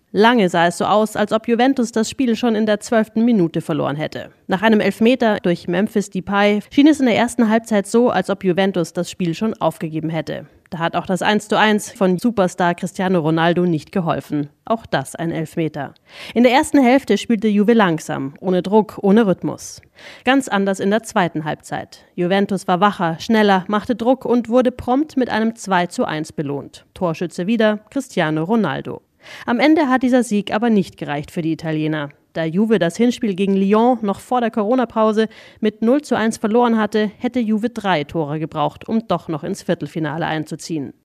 Lange sah es so aus, als ob Juventus das Spiel schon in der 12. Minute verloren hätte. Nach einem Elfmeter durch Memphis Depay schien es in der ersten Halbzeit so, als ob Juventus das Spiel schon aufgegeben hätte. Da hat auch das 1:1 von Superstar Cristiano Ronaldo nicht geholfen. Auch das ein Elfmeter. In der ersten Hälfte spielte Juve langsam, ohne Druck, ohne Rhythmus. Ganz anders in der zweiten Halbzeit. Juventus war wacher, schneller, machte Druck und wurde prompt mit einem 2:1 belohnt. Torschütze wieder Cristiano Ronaldo. Am Ende hat dieser Sieg aber nicht gereicht für die Italiener. Da Juve das Hinspiel gegen Lyon noch vor der Corona-Pause mit 0:1 verloren hatte, hätte Juve 3 Tore gebraucht, um doch noch ins Viertelfinale einzuziehen.